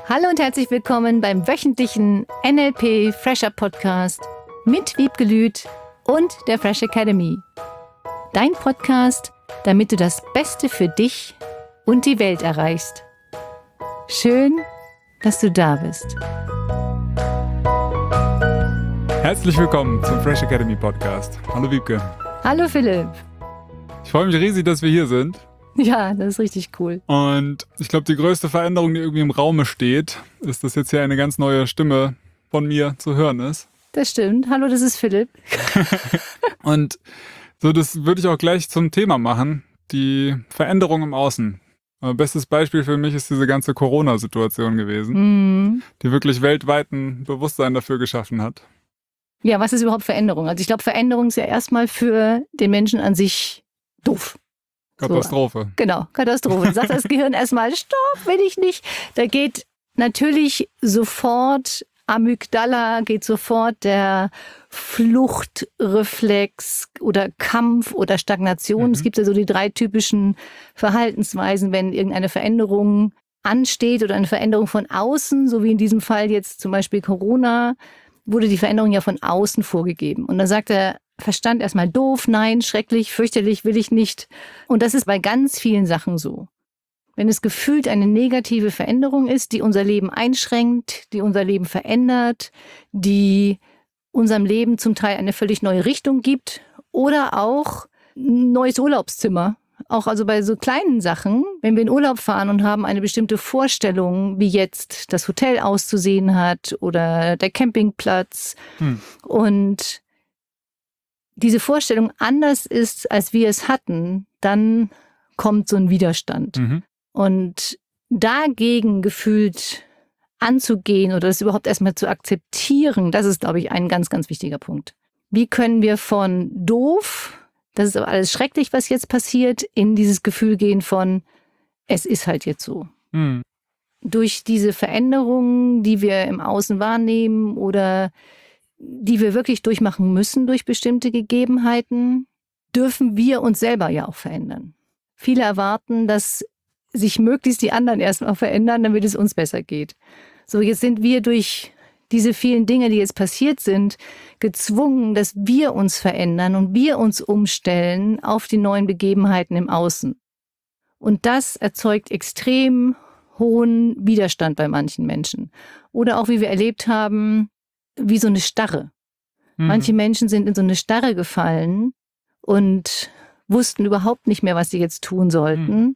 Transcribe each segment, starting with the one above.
Hallo und herzlich willkommen beim wöchentlichen NLP Fresher Podcast mit Wiebke Lüth und der Fresh Academy. Dein Podcast, damit du das Beste für dich und die Welt erreichst. Schön, dass du da bist. Herzlich willkommen zum Fresh Academy Podcast. Hallo Wiebke. Hallo Philipp. Ich freue mich riesig, dass wir hier sind. Ja, das ist richtig cool. Und ich glaube, die größte Veränderung, die irgendwie im Raume steht, ist, dass jetzt hier eine ganz neue Stimme von mir zu hören ist. Das stimmt. Hallo, das ist Philipp. Und so, das würde ich auch gleich zum Thema machen, die Veränderung im Außen. Bestes Beispiel für mich ist diese ganze Corona-Situation gewesen, die wirklich weltweit ein Bewusstsein dafür geschaffen hat. Ja, was ist überhaupt Veränderung? Also ich glaube, Veränderung ist ja erstmal für den Menschen an sich doof. Katastrophe. So, genau, Katastrophe. Da sagt das Gehirn erstmal, stopp, will ich nicht. Da geht natürlich sofort Amygdala, geht sofort der Fluchtreflex oder Kampf oder Stagnation. Es gibt ja so die 3 typischen Verhaltensweisen, wenn irgendeine Veränderung ansteht oder eine Veränderung von außen, so wie in diesem Fall jetzt zum Beispiel Corona, wurde die Veränderung ja von außen vorgegeben. Und dann sagt der Verstand erstmal doof, nein, schrecklich, fürchterlich, will ich nicht. Und das ist bei ganz vielen Sachen so. Wenn es gefühlt eine negative Veränderung ist, die unser Leben einschränkt, die unser Leben verändert, die unserem Leben zum Teil eine völlig neue Richtung gibt oder auch ein neues Urlaubszimmer. Auch also bei so kleinen Sachen, wenn wir in Urlaub fahren und haben eine bestimmte Vorstellung, wie jetzt das Hotel auszusehen hat oder der Campingplatz und diese Vorstellung anders ist, als wir es hatten, dann kommt so ein Widerstand. Und dagegen gefühlt anzugehen oder das überhaupt erstmal zu akzeptieren, das ist, glaube ich, ein ganz, ganz wichtiger Punkt. Wie können wir von doof, das ist aber alles schrecklich, was jetzt passiert, in dieses Gefühl gehen von, es ist halt jetzt so. Durch diese Veränderungen, die wir im Außen wahrnehmen oder die wir wirklich durchmachen müssen durch bestimmte Gegebenheiten, dürfen wir uns selber ja auch verändern. Viele erwarten, dass sich möglichst die anderen erstmal verändern, damit es uns besser geht. So, jetzt sind wir durch diese vielen Dinge, die jetzt passiert sind, gezwungen, dass wir uns verändern und wir uns umstellen auf die neuen Begebenheiten im Außen. Und das erzeugt extrem hohen Widerstand bei manchen Menschen. Oder auch, wie wir erlebt haben, wie so eine Starre. Manche Menschen sind in so eine Starre gefallen und wussten überhaupt nicht mehr, was sie jetzt tun sollten.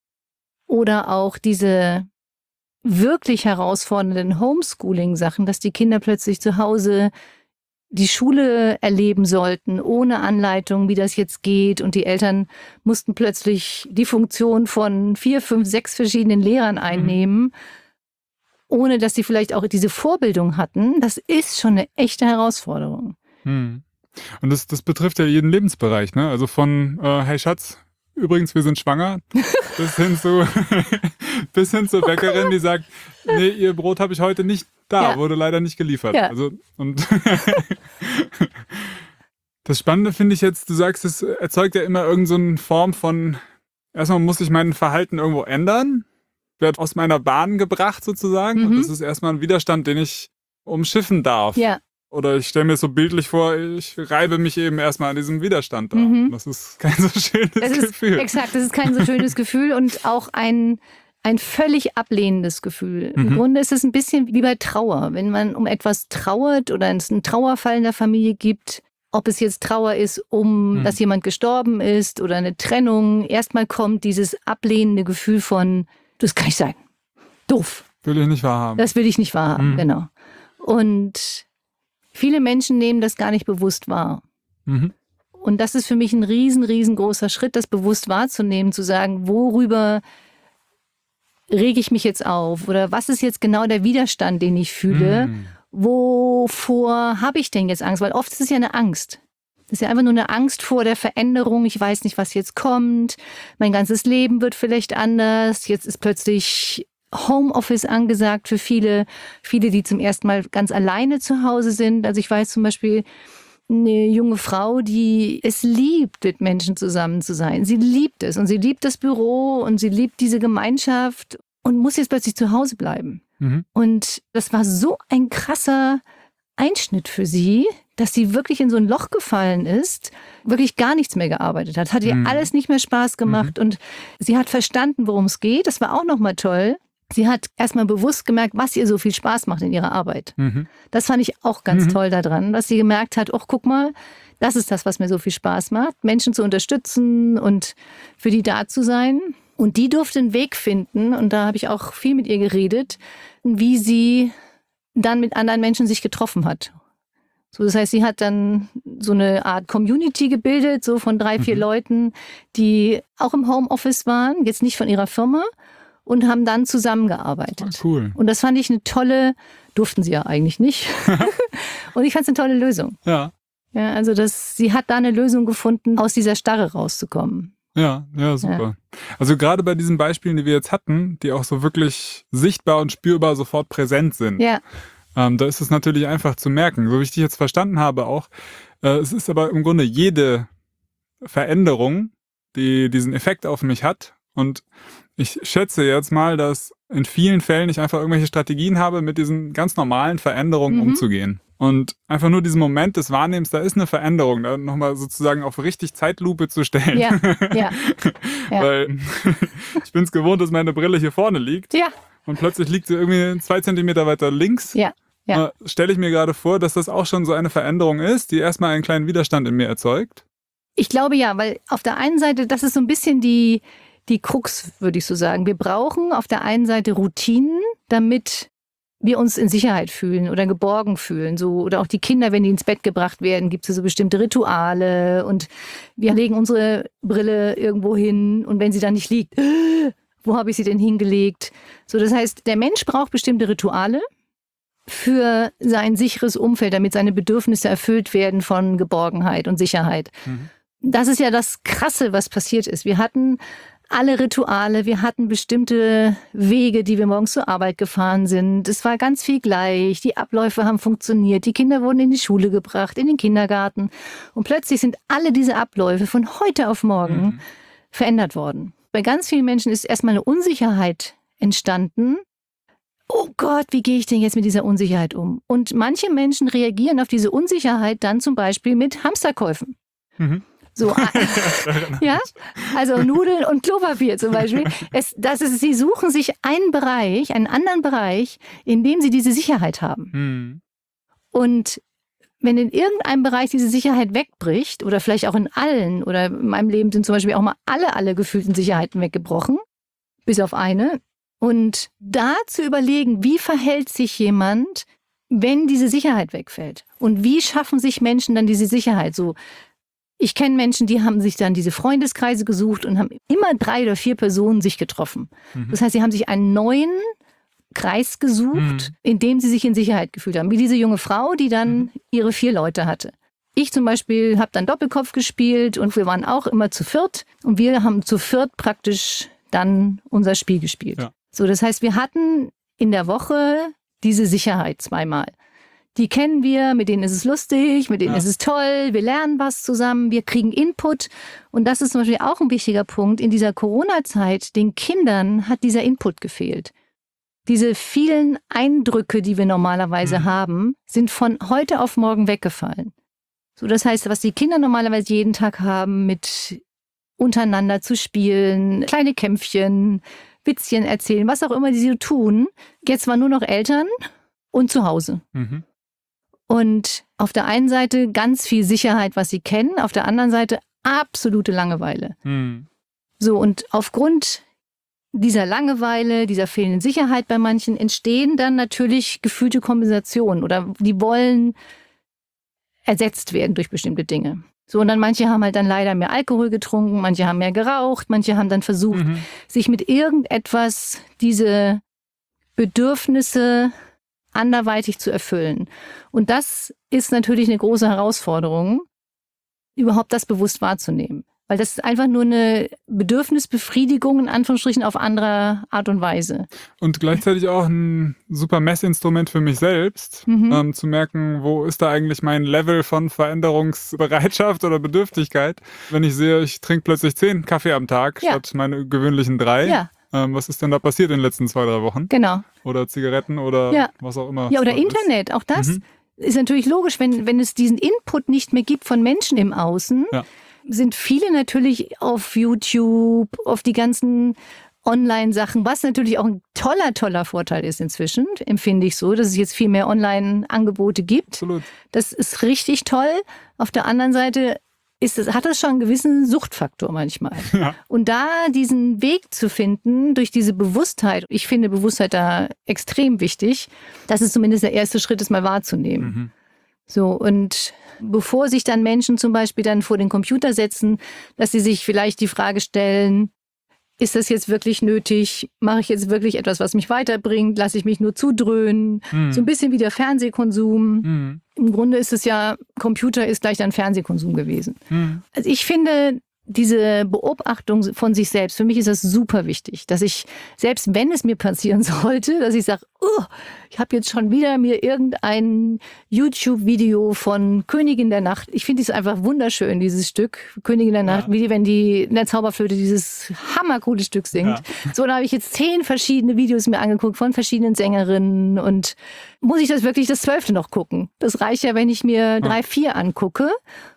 Oder auch diese wirklich herausfordernden Homeschooling-Sachen, dass die Kinder plötzlich zu Hause die Schule erleben sollten, ohne Anleitung, wie das jetzt geht. Und die Eltern mussten plötzlich die Funktion von 4, 5, 6 verschiedenen Lehrern einnehmen, ohne dass sie vielleicht auch diese Vorbildung hatten. Das ist schon eine echte Herausforderung. Und das betrifft ja jeden Lebensbereich, ne? Also von, hey Schatz, übrigens, wir sind schwanger, bis hin zur Bäckerin, die sagt, nee, ihr Brot habe ich heute nicht da, wurde leider nicht geliefert. Ja. Also, und das Spannende finde ich jetzt, du sagst, es erzeugt ja immer irgend so eine Form von, erstmal muss ich mein Verhalten irgendwo ändern, werde aus meiner Bahn gebracht sozusagen. Und das ist erstmal ein Widerstand, den ich umschiffen darf. Ja. Oder ich stelle mir so bildlich vor, ich reibe mich eben erstmal an diesem Widerstand da. Das ist kein so schönes Gefühl. Exakt, das ist kein so schönes Gefühl und auch ein völlig ablehnendes Gefühl. Im Grunde ist es ein bisschen wie bei Trauer. Wenn man um etwas trauert oder es einen Trauerfall in der Familie gibt, ob es jetzt Trauer ist, dass jemand gestorben ist oder eine Trennung, erstmal kommt dieses ablehnende Gefühl von, das kann nicht sein. Doof. Will ich nicht wahrhaben. Das will ich nicht wahrhaben, genau. Und viele Menschen nehmen das gar nicht bewusst wahr. Und das ist für mich ein riesengroßer Schritt, das bewusst wahrzunehmen, zu sagen, worüber rege ich mich jetzt auf? Oder was ist jetzt genau der Widerstand, den ich fühle? Wovor habe ich denn jetzt Angst? Weil oft ist es ja eine Angst. Das ist ja einfach nur eine Angst vor der Veränderung. Ich weiß nicht, was jetzt kommt. Mein ganzes Leben wird vielleicht anders. Jetzt ist plötzlich Homeoffice angesagt für viele, die zum ersten Mal ganz alleine zu Hause sind. Also ich weiß zum Beispiel eine junge Frau, die es liebt, mit Menschen zusammen zu sein. Sie liebt es und sie liebt das Büro und sie liebt diese Gemeinschaft und muss jetzt plötzlich zu Hause bleiben. Und das war so ein krasser Einschnitt für sie, dass sie wirklich in so ein Loch gefallen ist, wirklich gar nichts mehr gearbeitet hat. Hat ihr alles nicht mehr Spaß gemacht und sie hat verstanden, worum es geht. Das war auch nochmal toll. Sie hat erstmal bewusst gemerkt, was ihr so viel Spaß macht in ihrer Arbeit. Das fand ich auch ganz toll daran, dass sie gemerkt hat, ach, guck mal, das ist das, was mir so viel Spaß macht, Menschen zu unterstützen und für die da zu sein. Und die durfte einen Weg finden, und da habe ich auch viel mit ihr geredet, wie sie dann mit anderen Menschen sich getroffen hat. So, das heißt, sie hat dann so eine Art Community gebildet, so von 3, 4 Leuten, die auch im Homeoffice waren, jetzt nicht von ihrer Firma, und haben dann zusammengearbeitet. Cool. Und das fand ich eine tolle, durften sie ja eigentlich nicht. Und ich fand es eine tolle Lösung. Ja. Ja, also sie hat da eine Lösung gefunden, aus dieser Starre rauszukommen. Ja, super. Ja. Also gerade bei diesen Beispielen, die wir jetzt hatten, die auch so wirklich sichtbar und spürbar sofort präsent sind, da ist es natürlich einfach zu merken. So wie ich dich jetzt verstanden habe auch, es ist aber im Grunde jede Veränderung, die diesen Effekt auf mich hat. Und ich schätze jetzt mal, dass in vielen Fällen ich einfach irgendwelche Strategien habe, mit diesen ganz normalen Veränderungen umzugehen. Und einfach nur diesen Moment des Wahrnehmens, da ist eine Veränderung, da nochmal sozusagen auf richtig Zeitlupe zu stellen. Ja. Weil ich bin es gewohnt, dass meine Brille hier vorne liegt. Ja. Und plötzlich liegt sie irgendwie 2 Zentimeter weiter links. Ja. Stelle ich mir gerade vor, dass das auch schon so eine Veränderung ist, die erstmal einen kleinen Widerstand in mir erzeugt. Ich glaube ja, weil auf der einen Seite, das ist so ein bisschen die Krux, würde ich so sagen. Wir brauchen auf der einen Seite Routinen, damit wir uns in Sicherheit fühlen oder geborgen fühlen. So, oder auch die Kinder, wenn die ins Bett gebracht werden, gibt es so bestimmte Rituale und wir legen unsere Brille irgendwo hin und wenn sie dann nicht liegt, wo habe ich sie denn hingelegt? So, das heißt, der Mensch braucht bestimmte Rituale für sein sicheres Umfeld, damit seine Bedürfnisse erfüllt werden von Geborgenheit und Sicherheit. Das ist ja das Krasse, was passiert ist. Wir hatten alle Rituale, wir hatten bestimmte Wege, die wir morgens zur Arbeit gefahren sind. Es war ganz viel gleich, die Abläufe haben funktioniert, die Kinder wurden in die Schule gebracht, in den Kindergarten. Und plötzlich sind alle diese Abläufe von heute auf morgen verändert worden. Bei ganz vielen Menschen ist erstmal eine Unsicherheit entstanden. Oh Gott, wie gehe ich denn jetzt mit dieser Unsicherheit um? Und manche Menschen reagieren auf diese Unsicherheit dann zum Beispiel mit Hamsterkäufen. So, ja, also Nudeln und Klopapier zum Beispiel. Sie suchen sich einen anderen Bereich, in dem sie diese Sicherheit haben. Und wenn in irgendeinem Bereich diese Sicherheit wegbricht, oder vielleicht auch in allen, oder in meinem Leben sind zum Beispiel auch mal alle gefühlten Sicherheiten weggebrochen, bis auf eine. Und da zu überlegen, wie verhält sich jemand, wenn diese Sicherheit wegfällt? Und wie schaffen sich Menschen dann diese Sicherheit? So, ich kenne Menschen, die haben sich dann diese Freundeskreise gesucht und haben immer 3 oder 4 Personen sich getroffen. Das heißt, sie haben sich einen neuen Kreis gesucht, in dem sie sich in Sicherheit gefühlt haben. Wie diese junge Frau, die dann ihre 4 Leute hatte. Ich zum Beispiel habe dann Doppelkopf gespielt und wir waren auch immer zu 4. Und wir haben zu 4 praktisch dann unser Spiel gespielt. Ja. So, das heißt, wir hatten in der Woche diese Sicherheit 2-mal. Die kennen wir, mit denen ist es lustig, mit denen ist es toll, wir lernen was zusammen, wir kriegen Input. Und das ist zum Beispiel auch ein wichtiger Punkt. In dieser Corona-Zeit, den Kindern hat dieser Input gefehlt. Diese vielen Eindrücke, die wir normalerweise haben, sind von heute auf morgen weggefallen. So, das heißt, was die Kinder normalerweise jeden Tag haben, mit untereinander zu spielen, kleine Kämpfchen, Witzchen erzählen, was auch immer die so tun, jetzt waren nur noch Eltern und zu Hause. Und auf der einen Seite ganz viel Sicherheit, was sie kennen, auf der anderen Seite absolute Langeweile. So, und aufgrund dieser Langeweile, dieser fehlenden Sicherheit bei manchen entstehen dann natürlich gefühlte Kompensationen oder die wollen ersetzt werden durch bestimmte Dinge. So, und dann manche haben halt dann leider mehr Alkohol getrunken, manche haben mehr geraucht, manche haben dann versucht, sich mit irgendetwas diese Bedürfnisse anderweitig zu erfüllen. Und das ist natürlich eine große Herausforderung, überhaupt das bewusst wahrzunehmen. Weil das ist einfach nur eine Bedürfnisbefriedigung in Anführungsstrichen auf andere Art und Weise. Und gleichzeitig auch ein super Messinstrument für mich selbst, zu merken, wo ist da eigentlich mein Level von Veränderungsbereitschaft oder Bedürftigkeit. Wenn ich sehe, ich trinke plötzlich 10 Kaffee am Tag statt meine gewöhnlichen 3. Ja. was ist denn da passiert in den letzten 2-3 Wochen? Genau. Oder Zigaretten oder was auch immer. Ja, oder Internet, auch das ist natürlich logisch, wenn es diesen Input nicht mehr gibt von Menschen im Außen, sind viele natürlich auf YouTube, auf die ganzen Online-Sachen, was natürlich auch ein toller Vorteil ist inzwischen, empfinde ich so, dass es jetzt viel mehr Online-Angebote gibt. Absolut. Das ist richtig toll. Auf der anderen Seite hat das schon einen gewissen Suchtfaktor manchmal. Ja. Und da diesen Weg zu finden durch diese Bewusstheit, ich finde Bewusstheit da extrem wichtig, das ist zumindest der erste Schritt, es mal wahrzunehmen. So, und bevor sich dann Menschen zum Beispiel dann vor den Computer setzen, dass sie sich vielleicht die Frage stellen, ist das jetzt wirklich nötig? Mache ich jetzt wirklich etwas, was mich weiterbringt? Lasse ich mich nur zudröhnen? So ein bisschen wie der Fernsehkonsum. Im Grunde ist es ja, Computer ist gleich dann Fernsehkonsum gewesen. Also ich finde, diese Beobachtung von sich selbst, für mich ist das super wichtig, dass ich, selbst wenn es mir passieren sollte, dass ich sage, ich habe jetzt schon wieder mir irgendein YouTube-Video von Königin der Nacht, ich finde es einfach wunderschön, dieses Stück, Königin der Nacht, wie wenn die in der Zauberflöte dieses hammercoole Stück singt. Ja. So, da habe ich jetzt 10 verschiedene Videos mir angeguckt von verschiedenen Sängerinnen und muss ich das wirklich das 12. noch gucken? Das reicht ja, wenn ich mir 3, 4 angucke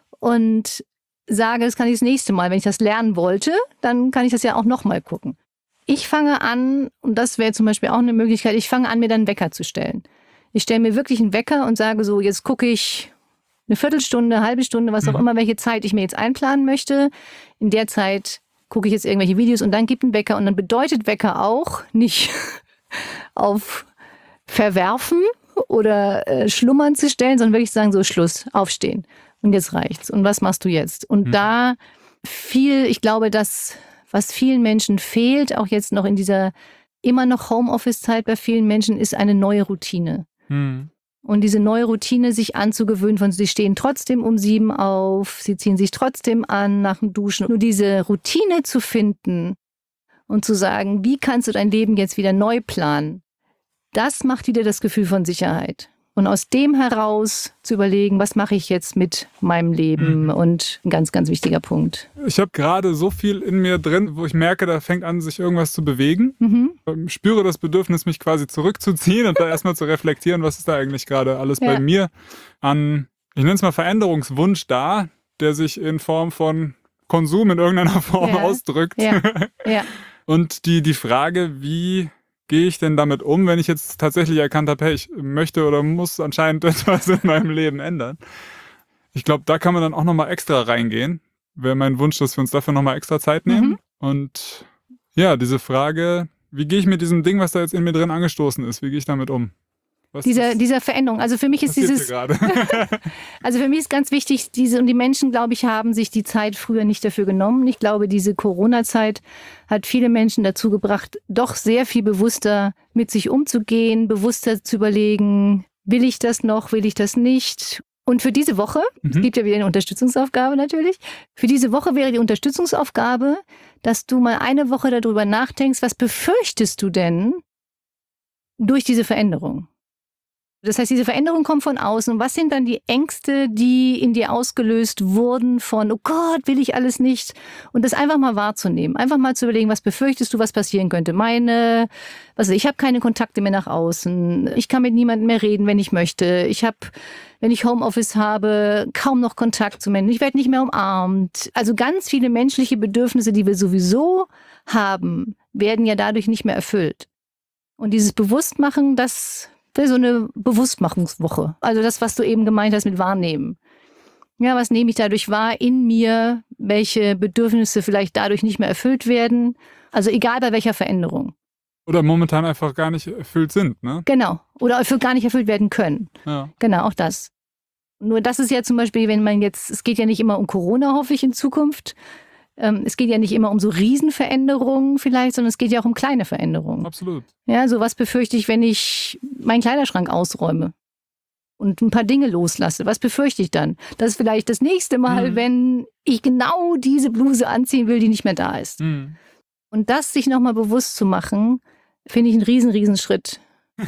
und sage, das kann ich das nächste Mal. Wenn ich das lernen wollte, dann kann ich das ja auch nochmal gucken. Ich fange an, und das wäre zum Beispiel auch eine Möglichkeit, ich fange an, mir dann einen Wecker zu stellen. Ich stelle mir wirklich einen Wecker und sage so, jetzt gucke ich eine Viertelstunde, eine halbe Stunde, was auch immer, welche Zeit ich mir jetzt einplanen möchte. In der Zeit gucke ich jetzt irgendwelche Videos und dann gibt ein Wecker. Und dann bedeutet Wecker auch nicht auf Verwerfen oder Schlummern zu stellen, sondern wirklich sagen, so Schluss, aufstehen. Und jetzt reicht's. Und was machst du jetzt? Und da ich glaube, das, was vielen Menschen fehlt, auch jetzt noch in dieser immer noch Homeoffice-Zeit bei vielen Menschen, ist eine neue Routine. Und diese neue Routine sich anzugewöhnen, sie stehen trotzdem um 7 auf, sie ziehen sich trotzdem an nach dem Duschen. Nur diese Routine zu finden und zu sagen, wie kannst du dein Leben jetzt wieder neu planen, das macht wieder das Gefühl von Sicherheit. Und aus dem heraus zu überlegen, was mache ich jetzt mit meinem Leben? Und ein ganz, ganz wichtiger Punkt. Ich habe gerade so viel in mir drin, wo ich merke, da fängt an, sich irgendwas zu bewegen. Ich spüre das Bedürfnis, mich quasi zurückzuziehen und da erstmal zu reflektieren, was ist da eigentlich gerade alles bei mir an, ich nenne es mal Veränderungswunsch da, der sich in Form von Konsum in irgendeiner Form ausdrückt. Und die Frage, wie gehe ich denn damit um, wenn ich jetzt tatsächlich erkannt habe, hey, ich möchte oder muss anscheinend etwas in meinem Leben ändern? Ich glaube, da kann man dann auch nochmal extra reingehen. Wäre mein Wunsch, dass wir uns dafür nochmal extra Zeit nehmen. Und ja, diese Frage, wie gehe ich mit diesem Ding, was da jetzt in mir drin angestoßen ist, wie gehe ich damit um? Dieser Veränderung. Also für mich ist also für mich ist ganz wichtig, und die Menschen, glaube ich, haben sich die Zeit früher nicht dafür genommen. Ich glaube, diese Corona-Zeit hat viele Menschen dazu gebracht, doch sehr viel bewusster mit sich umzugehen, bewusster zu überlegen, will ich das noch, will ich das nicht? Und für diese Woche, es gibt ja wieder eine Unterstützungsaufgabe natürlich, für diese Woche wäre die Unterstützungsaufgabe, dass du mal eine Woche darüber nachdenkst, was befürchtest du denn durch diese Veränderung? Das heißt, diese Veränderung kommt von außen. Und was sind dann die Ängste, die in dir ausgelöst wurden von, oh Gott, will ich alles nicht? Und das einfach mal wahrzunehmen. Einfach mal zu überlegen, was befürchtest du, was passieren könnte? Ich habe keine Kontakte mehr nach außen. Ich kann mit niemandem mehr reden, wenn ich möchte. Wenn ich Homeoffice habe, kaum noch Kontakt zu Menschen. Ich werde nicht mehr umarmt. Also ganz viele menschliche Bedürfnisse, die wir sowieso haben, werden ja dadurch nicht mehr erfüllt. Und dieses Bewusstmachen, das wäre so eine Bewusstmachungswoche. Also das, was du eben gemeint hast mit Wahrnehmen. Ja, was nehme ich dadurch wahr in mir? Welche Bedürfnisse vielleicht dadurch nicht mehr erfüllt werden? Also egal bei welcher Veränderung. Oder momentan einfach gar nicht erfüllt sind, ne? Genau. Oder gar nicht erfüllt werden können. Ja. Genau, auch das. Nur das ist ja zum Beispiel, es geht ja nicht immer um Corona, hoffe ich, in Zukunft. Es geht ja nicht immer um so Riesenveränderungen vielleicht, sondern es geht ja auch um kleine Veränderungen. Absolut. Ja, so was befürchte ich, wenn ich meinen Kleiderschrank ausräume und ein paar Dinge loslasse. Was befürchte ich dann? Das ist vielleicht das nächste Mal, wenn ich genau diese Bluse anziehen will, die nicht mehr da ist. Und das sich nochmal bewusst zu machen, finde ich einen riesen Schritt.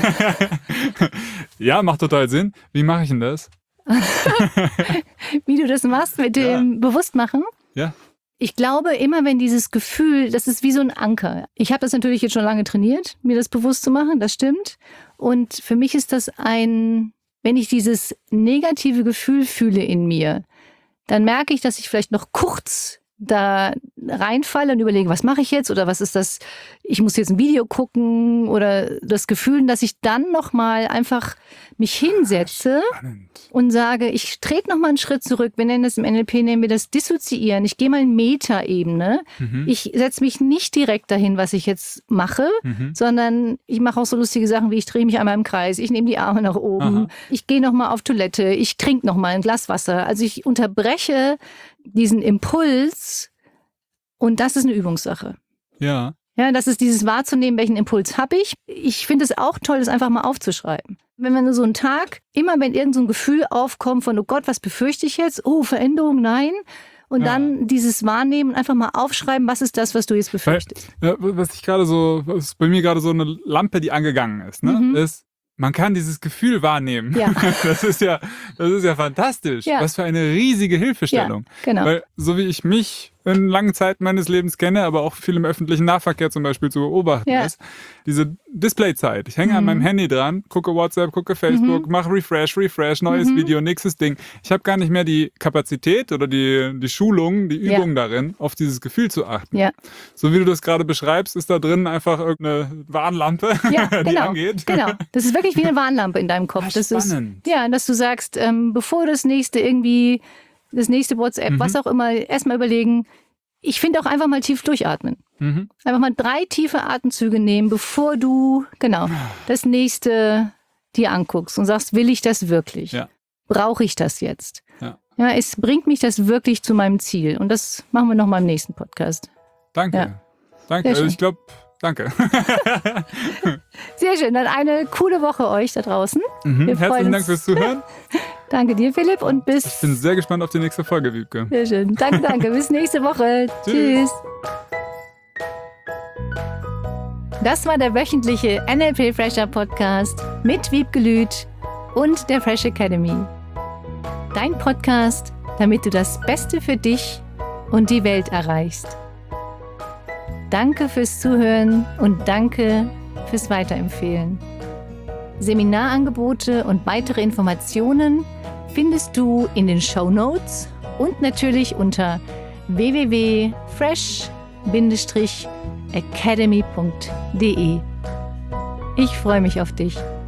Ja, macht total Sinn. Wie mache ich denn das? Wie du das machst mit dem Bewusstmachen? Ja. Ich glaube, immer wenn dieses Gefühl, das ist wie so ein Anker. Ich habe das natürlich jetzt schon lange trainiert, mir das bewusst zu machen, das stimmt. Und für mich ist das wenn ich dieses negative Gefühl fühle in mir, dann merke ich, dass ich vielleicht noch kurz da reinfalle und überlege, was mache ich jetzt oder was ist das, ich muss jetzt ein Video gucken oder das Gefühl, dass ich dann nochmal einfach mich hinsetze und sage, ich trete nochmal einen Schritt zurück. Wir nennen das im NLP, nennen wir das Dissoziieren. Ich gehe mal in Metaebene. Ich setze mich nicht direkt dahin, was ich jetzt mache, sondern ich mache auch so lustige Sachen wie ich drehe mich einmal im Kreis, ich nehme die Arme nach oben, ich gehe nochmal auf Toilette, ich trinke nochmal ein Glas Wasser. Also ich unterbreche diesen Impuls und das ist eine Übungssache. Ja. Ja, das ist dieses wahrzunehmen, welchen Impuls habe ich. Ich finde es auch toll, das einfach mal aufzuschreiben. Wenn man so einen Tag, immer wenn irgend so ein Gefühl aufkommt von, oh Gott, was befürchte ich jetzt? Oh, Veränderung, nein. Und dann dieses Wahrnehmen, einfach mal aufschreiben, was ist das, was du jetzt befürchtest. Was bei mir gerade so eine Lampe, die angegangen ist, ne, ist, man kann dieses Gefühl wahrnehmen. Ja. Das ist ja fantastisch. Ja. Was für eine riesige Hilfestellung. Ja, genau. Weil so wie ich mich in langen Zeiten meines Lebens kenne, aber auch viel im öffentlichen Nahverkehr zum Beispiel zu beobachten ist, diese Displayzeit. Ich hänge an meinem Handy dran, gucke WhatsApp, gucke Facebook, mache Refresh, neues Video, nächstes Ding. Ich habe gar nicht mehr die Kapazität oder die Schulung, die Übung darin, auf dieses Gefühl zu achten. Ja. So wie du das gerade beschreibst, ist da drin einfach irgendeine Warnlampe, die angeht. Genau, das ist wirklich wie eine Warnlampe in deinem Kopf. Das ist spannend. Dass du sagst, bevor das nächste WhatsApp, was auch immer, erstmal überlegen. Ich finde auch einfach mal tief durchatmen. Einfach mal 3 tiefe Atemzüge nehmen, bevor du, das nächste dir anguckst und sagst, will ich das wirklich? Ja. Brauche ich das jetzt? Ja, es bringt mich das wirklich zu meinem Ziel. Und das machen wir nochmal im nächsten Podcast. Danke. Ja. Danke. Also ich glaube, danke. Sehr schön. Dann eine coole Woche euch da draußen. Herzlichen Dank fürs Zuhören. Danke dir, Philipp. Und Ich bin sehr gespannt auf die nächste Folge, Wiebke. Sehr schön. Danke. Bis nächste Woche. Tschüss. Das war der wöchentliche NLP Fresher Podcast mit Wiebke Lüth und der Fresh Academy. Dein Podcast, damit du das Beste für dich und die Welt erreichst. Danke fürs Zuhören und danke fürs Weiterempfehlen. Seminarangebote und weitere Informationen findest du in den Shownotes und natürlich unter www.fresh-academy.de. Ich freue mich auf dich.